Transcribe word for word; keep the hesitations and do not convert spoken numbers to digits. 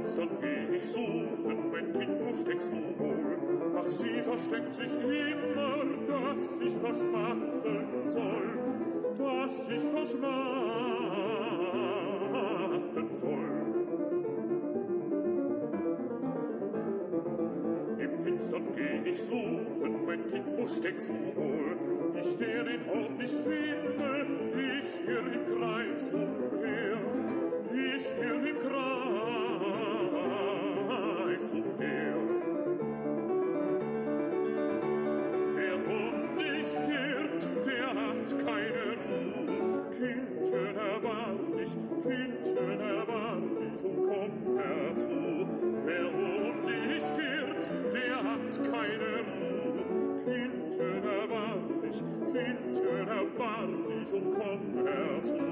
Fenstern geh ich suchen, mein Kind, wo steckst du wohl? Ach, sie versteckt sich immer, dass ich verschmachten soll, dass ich verschmachten soll. Im Finstern geh ich suchen, mein Kind, wo steckst du wohl? Ich der den Ort nicht finde, ich irr im Kreis umher, ich irr im Kreis umher. Wer um dich irrt, der hat keine Ruhe. Kindchen, erbarm dich, Kindchen, erbarm dich und komm herzu. Wer um dich irrt, der hat keine Ruhe. Kindchen, erbarm dich, Kindchen, erbarm dich und komm herzu.